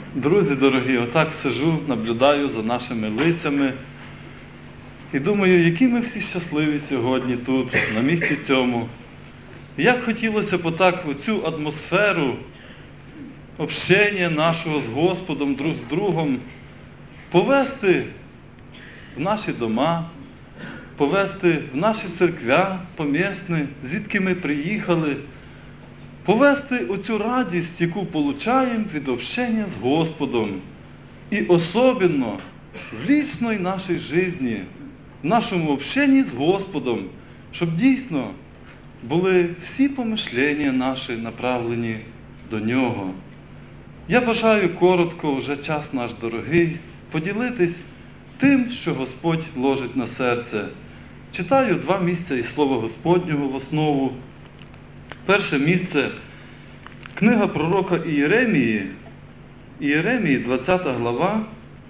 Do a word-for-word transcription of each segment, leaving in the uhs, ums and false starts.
Друзі дорогі, отак сижу, наблюдаю за нашими лицями і думаю, які ми всі щасливі сьогодні тут, на місці цьому. Як хотілося б отак оцю атмосферу общення нашого з Господом, друг з другом, повести в наші дома, повести в наші церквя помісні, звідки ми приїхали, повести оцю радість, яку получаємо від общення з Господом. І особливо в лічній нашій житті, в нашому общенні з Господом, щоб дійсно були всі помишлення наші направлені до Нього. Я бажаю коротко, вже час наш дорогий, поділитись тим, що Господь ложить на серце. Читаю два місця із Слова Господнього в основу. Перше місце – книга пророка Ієремії, Ієремії, двадцята глава,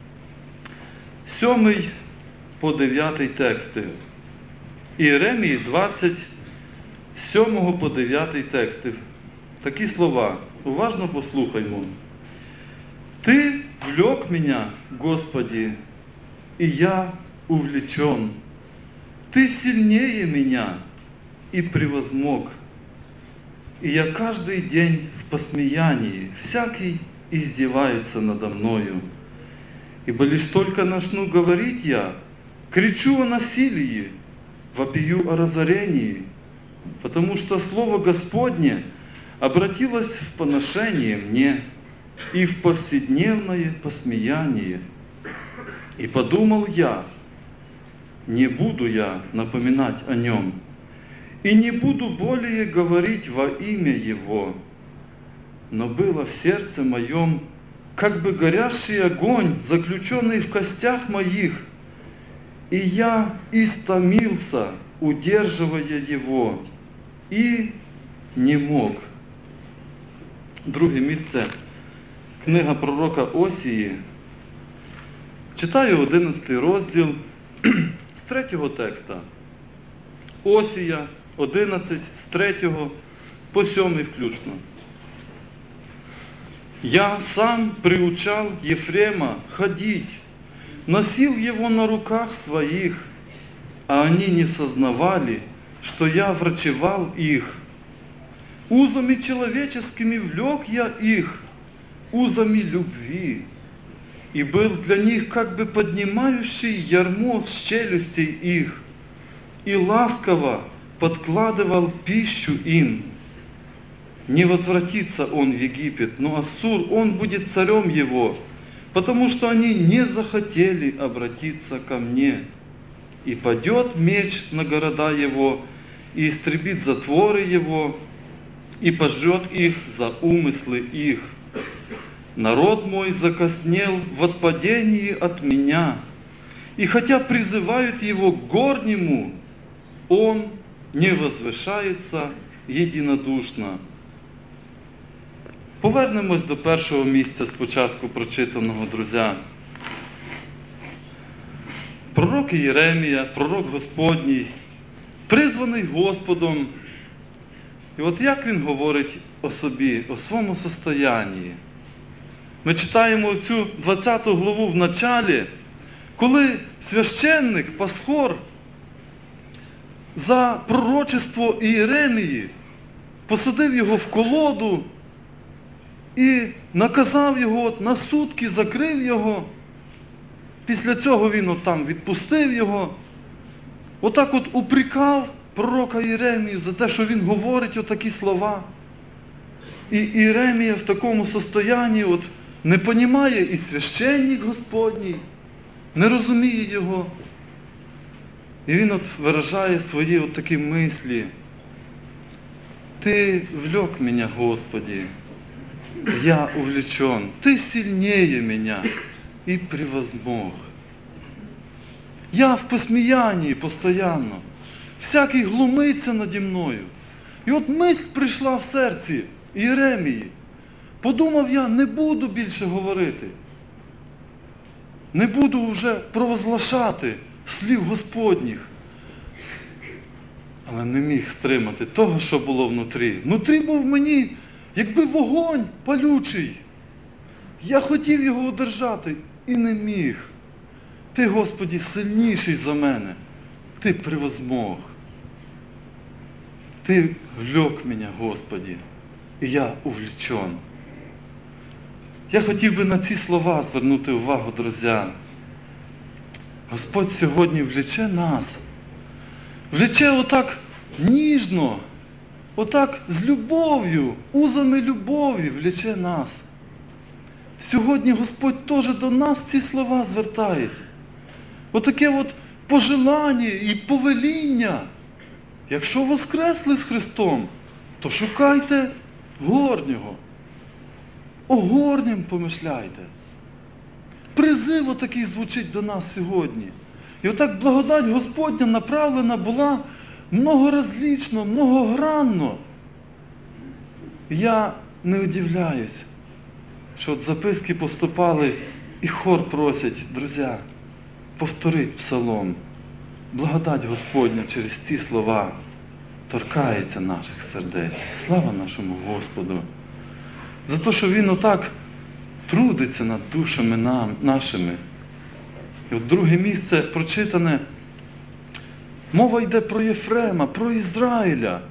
сьомий по дев'ятий тексти. Ієремії двадцять, з сьомого по дев'ятий тексти. Такі слова. Уважно послухаймо. «Ты влек меня, Господи, и я увлечен. Ты сильнее меня и превозмог. И я каждый день в посмеянии, всякий издевается надо мною. Ибо лишь только начну говорить я, кричу о насилии, вопию о разорении, потому что Слово Господне обратилось в поношение мне и в повседневное посмеяние. И подумал я, не буду я напоминать о нем, и не буду более говорить во имя Его. Но было в сердце моем, как бы горящий огонь, заключенный в костях моих, и я истомился, удерживая его, и не мог». Друге місце, книга пророка Осії. Читаю одинадцятий розділ з третього текста. Осія, одинадцять, з третього по сьомий включно. «Я сам приучал Ефрема ходить, носил его на руках своих, а они не сознавали, что я врачевал их. Узами человеческими влек я их, узами любви, и был для них как бы поднимающий ярмо с челюстей их, и ласково подкладывал пищу им. Не возвратится он в Египет, но Ассур, он будет царем его, потому что они не захотели обратиться ко мне. И падет меч на города его, и истребит затворы его, и пожрет их за умыслы их. Народ мой закоснел в отпадении от меня, и хотя призывают его к горнему, он не возвышается єдинодушно». Повернемось до першого місця спочатку прочитаного, друзі. Пророк Єремія, пророк Господній, призваний Господом. І от як він говорить о собі, о своєму состоянні. Ми читаємо цю двадцяту главу в началі, коли священник, пасхор, за пророчество Ієремії посадив його в колоду і наказав його, от, на сутки закрив його. Після цього він от там відпустив його. Отак от упрекав пророка Єремію за те, що він говорить отакі слова. І Єремія в такому состоянні от не понімає і священник Господній, не розуміє його. І він от виражає свої от такі мислі. «Ти влек меня, Господи, я увлечен, Ты сильнее меня и превозмог. Я в посміянні постоянно, всякий глумиться наді мною». І от мисль прийшла в серці Єремії. Подумав я, не буду більше говорити, не буду вже провозглашати слів Господніх. Але не міг стримати того, що було внутрі. Внутрі був мені, якби вогонь палючий. Я хотів його удержати і не міг. Ти, Господи, сильніший за мене. Ти превозмог. Ти влек мене, Господи, і я увлечен. Я хотів би на ці слова звернути увагу, друзі. Господь сьогодні влече нас. Влече отак ніжно, отак з любов'ю, узами любові влече нас. Сьогодні Господь теж до нас ці слова звертає. Отаке от пожелання і повеління. Якщо воскресли з Христом, то шукайте горнього. О горнім помишляйте. Призив отакий звучить до нас сьогодні. І отак благодать Господня направлена була многоразлічно, многогранно. Я не удивляюсь, що от записки поступали і хор просять, друзі, повторить псалом. Благодать Господня через ці слова торкається наших сердець. Слава нашому Господу! За те, що Він отак трудиться над душами нам, нашими. І от друге місце прочитане. Мова йде про Єфрема, про Ізраїля.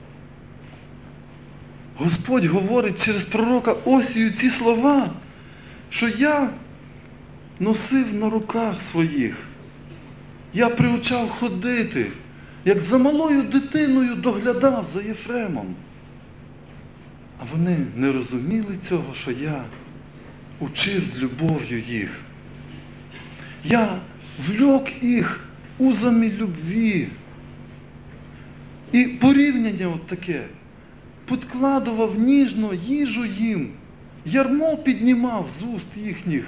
Господь говорить через пророка Осію ці слова, що я носив на руках своїх. Я приучав ходити, як за малою дитиною доглядав за Єфремом. А вони не розуміли цього, що я учив з любов'ю їх. Я влек їх узами любві. І порівняння от таке. Підкладував ніжно їжу їм. Ярмо піднімав з уст їхніх.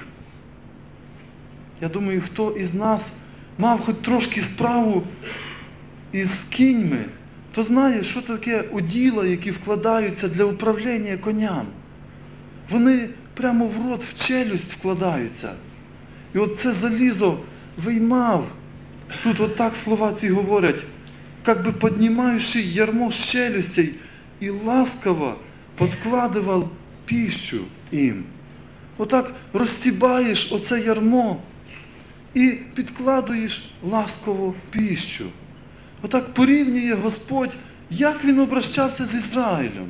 Я думаю, хто із нас мав хоч трошки справу із кіньми, то знає, що таке уділа, які вкладаються для управління коням. Вони прямо в рот, в челюсть вкладаються. І от це залізо виймав. Тут от так слова ці говорять, як би піднімаючи ярмо з челюстей і ласково подкладував піщу їм. Отак розтібаєш оце ярмо і підкладуєш ласково піщу. Отак порівнює Господь, як Він обращався з Ізраїлем.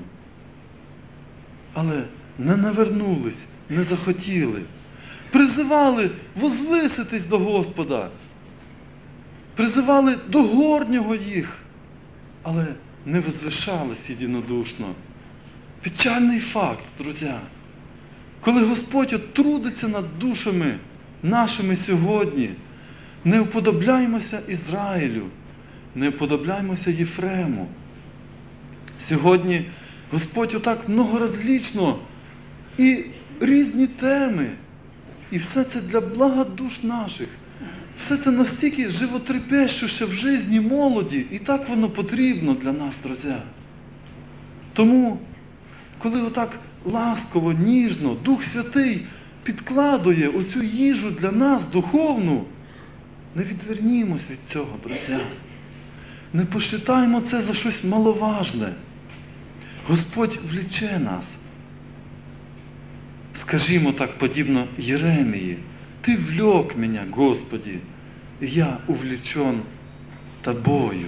Але не навернулись, не захотіли. Призивали возвиситись до Господа. Призивали до горнього їх, але не возвишались єдинодушно. Печальний факт, друзі. Коли Господь от трудиться над душами нашими сьогодні, не уподобляймося Ізраїлю, не уподобляймося Єфрему. Сьогодні Господь отак многоразлічно і різні теми, і все це для блага душ наших. Все це настільки животрепещуще в житті молоді, і так воно потрібно для нас, друзі. Тому, коли отак ласково, ніжно Дух Святий підкладує оцю їжу для нас духовну, не відвернімось від цього, друзі. Не посчитаємо це за щось маловажне. Господь влече нас. Скажімо так, подібно Єремії, Ти влек мене, Господи, і я увлечен Тобою.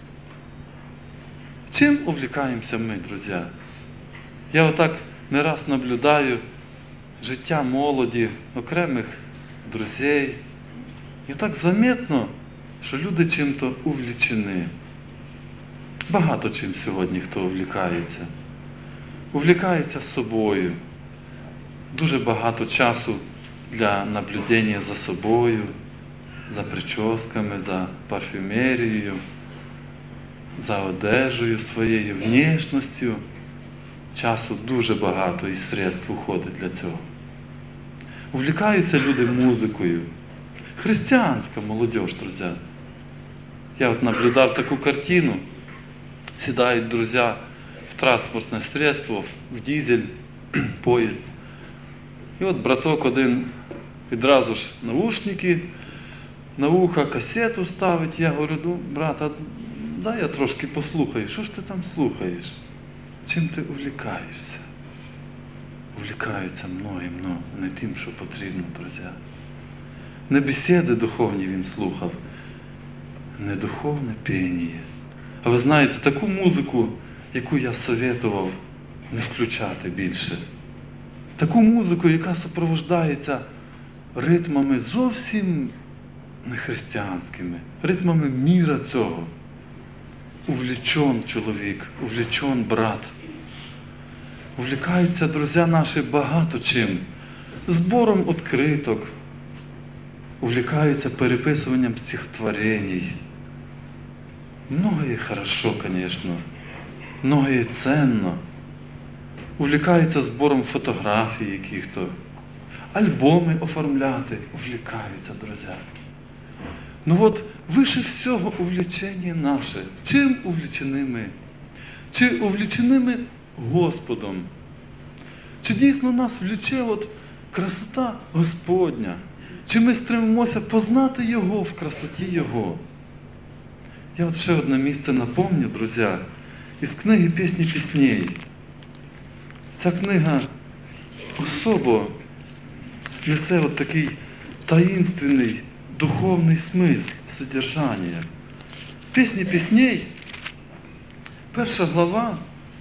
Чим увлікаємося ми, друзі? Я отак не раз наблюдаю життя молоді, окремих друзей. І так заметно, що люди чим-то увлічені. Багато чим сьогодні хто увлікається. Увлікається собою. Дуже багато часу для наблюдення за собою, за прическами, за парфюмерією, за одежею своєю, внешністю. Часу дуже багато і средств уходить для цього. Увлікаються люди музикою. Християнська молодіж, друзі. Я от наблюдав таку картину. Сідають друзі в транспортне средство, в дизель, поїзд. І от браток один відразу ж наушники, на вуха касету ставить. Я говорю, ну, брат, а дай я трошки послухаю. Що ж ти там слухаєш? Чим ти увлікаєшся? увлікаються мною, но не тим, що потрібно, друзі. Не бесіди духовні він слухав, не духовне пєнє. А ви знаєте, таку музику, яку я советував не включати більше. Таку музику, яка супроводжується ритмами зовсім не християнськими, ритмами міра цього. Увлічен чоловік, увлічен брат. Увлікаються, друзі наші, багато чим. Збором відкриток. Увлікаються переписуванням стихотворень. Многое хорошо, конечно. Многое ценно. Увлікаються збором фотографій яких-то. Альбоми оформляти. Увлікаються, друзі. Ну от, вище всього увлічення наше. Чим увлічені ми? Чи увлічені ми Господом? Чи дійсно нас вліче от красота Господня? Чи ми стремимося познати Його в красоті Його? Я от ще одне місце напомню, друзі, із книги «Пісні пісней». Ця книга особо несе от такий таїнственний, духовний смисл, содержання. «Пісні пісней», перша глава,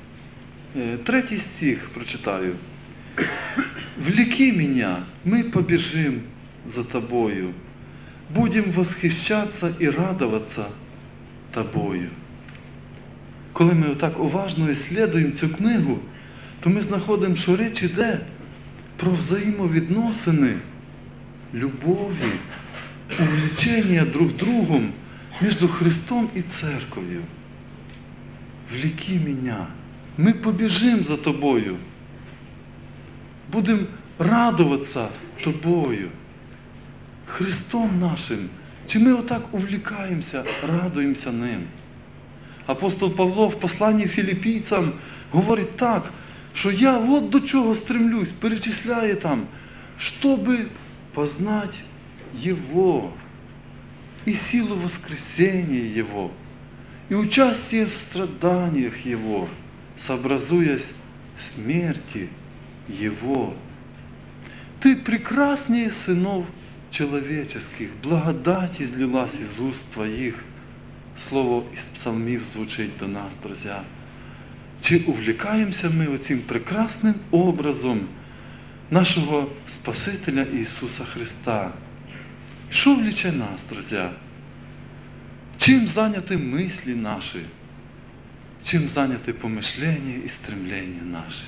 третій стих прочитаю. «Влеки меня, мы побежим за Тобою, будем восхищаться и радоваться Тобою». Коли ми отак уважно ісследуємо цю книгу, то ми знаходимо, що річ іде про взаємовідносини, любові, увлічення друг другом між Христом і Церков'ю. «Влеки меня, ми побіжим за Тобою, будемо радуватися Тобою, Христом нашим». Чи ми отак увлікаємося, радуємося Ним? Апостол Павло в посланні філіпійцям говорить так, що я от до чого стремлюсь, перечисляє там, щоби познать Его и силу воскресения Его, и участие в страданиях Его, сообразуясь смерти Его. Ты прекраснее сынов человеческих, благодать излилась из уст Твоих. Слово із псалмів звучить до нас, друзі. Чи увлікаємося ми оцим прекрасним образом нашого Спасителя Ісуса Христа? Що вліче нас, друзі? Чим зайняті мислі наші? Чим зайняті помишлення і стремлення наші?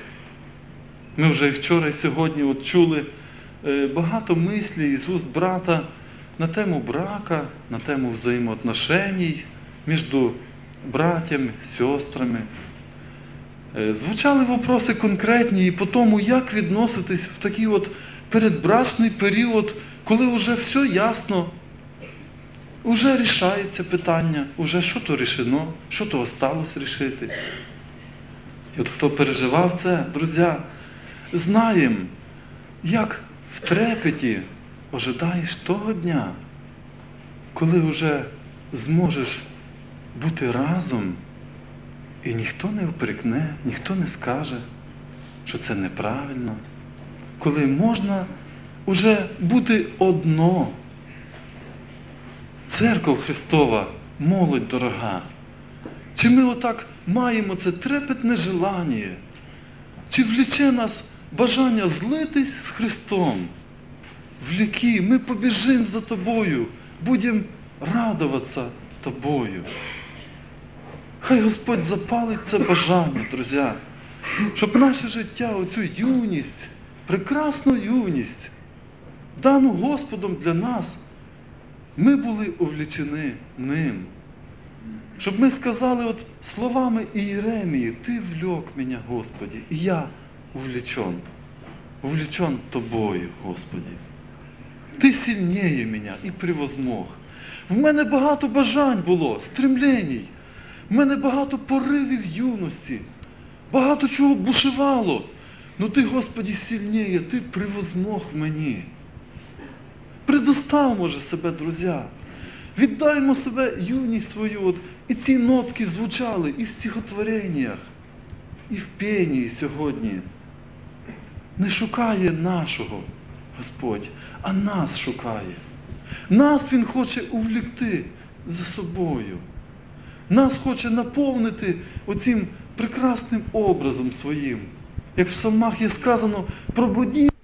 Ми вже і вчора, і сьогодні от чули багато мислів із уст брата на тему брака, на тему взаємоотношень між братями, сестрами. Звучали вопроси конкретні і по тому, як відноситись в такий от передбрачний період, коли вже все ясно, вже рішається питання, вже що то рішено, що то осталось рішити. І от хто переживав це, друзі, знаємо, як в трепеті ожидаєш того дня, коли вже зможеш бути разом, і ніхто не опрекне, ніхто не скаже, що це неправильно. Коли можна вже бути одно. Церква Христова, молодь дорога. Чи ми отак маємо це трепетне желання? Чи вліче нас бажання злитись з Христом? Влеки, ми побіжимо за Тобою, будемо радуватися Тобою. Хай Господь запалить це бажання, друзі, щоб наше життя, оцю юність, прекрасну юність, дану Господом для нас, ми були увлічені Ним. Щоб ми сказали от словами Ієремії: «Ти влек мене, Господи, і я увлечен, увлечен Тобою, Господи. Ти сильніє мене і превозмог». В мене багато бажань було, стремленій. В мене багато поривів юності. Багато чого бушевало. Ну Ти, Господи, сильніє, Ти превозмог в мені. Предостав, може, себе, друзі. Віддаймо себе юність свою. От, і ці нотки звучали і в стихотвореннях, і в пенії сьогодні. не шукає нашого, Господь, а нас шукає. Нас Він хоче увлекти за собою. Нас хоче наповнити оцим прекрасним образом своїм. Як в псалмах є сказано, пробудіть.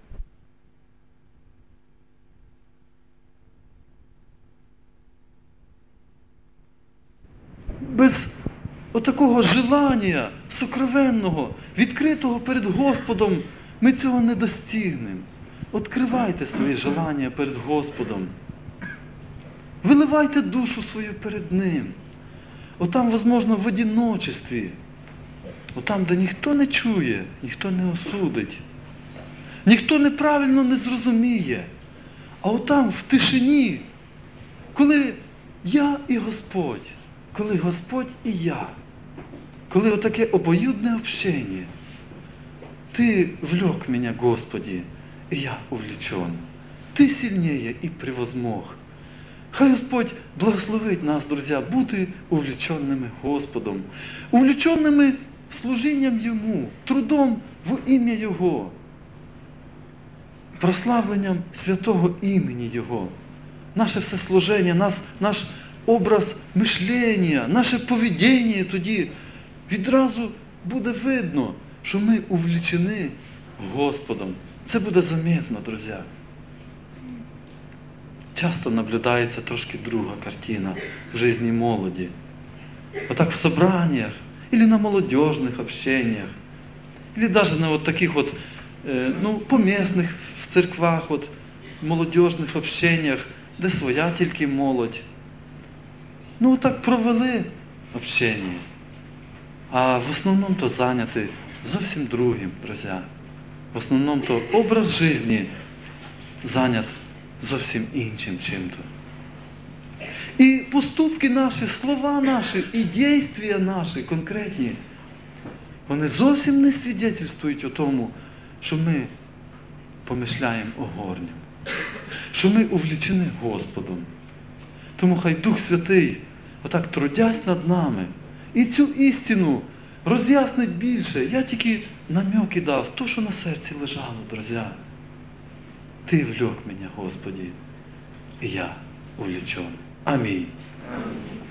Без отакого желання сокровенного, відкритого перед Господом, ми цього не достигнемо. Відкривайте свої желання перед Господом. Виливайте душу свою перед Ним. Отам, можливо, в одиночестві. Отам, де ніхто не чує, ніхто не осудить. Ніхто неправильно не зрозуміє. А отам, в тишині, коли я і Господь, коли Господь і я, коли отаке обоюдне общення, Ти влек меня, Господи, и я увлечен. Ты сильнее и превозмог. Хай Господь благословить нас, друзі, бути увлеченними Господом, увлеченими служінням Йому, трудом в ім'я Його, прославленням святого імені Його. Наше все служення, наш, наш образ мишлення, наше поведіння тоді відразу буде видно, що ми увлечені Господом. Це буде замітно, друзі. Часто наблюдається трошки друга картина в житті молоді. Отак в собраниях, или на молодежных общениях, или даже на вот таких вот, ну, помісних в церквах, от, молодежних общениях, де своя тільки молодь. Ну, отак провели общення. А в основному то зайняті зовсім другим, друзі. В основному то образ життя зайнят зовсім іншим чим-то. І поступки наші, слова наші, і дійства наші конкретні, вони зовсім не свідчують о тому, що ми помишляємо о горньому, що ми увлечені Господом. Тому хай Дух Святий, отак трудясь над нами, і цю істину роз'яснить більше. Я тільки намеки дав, то, що на серці лежало, друзі. Ти влек мене, Господи, і я увлечен. Амінь.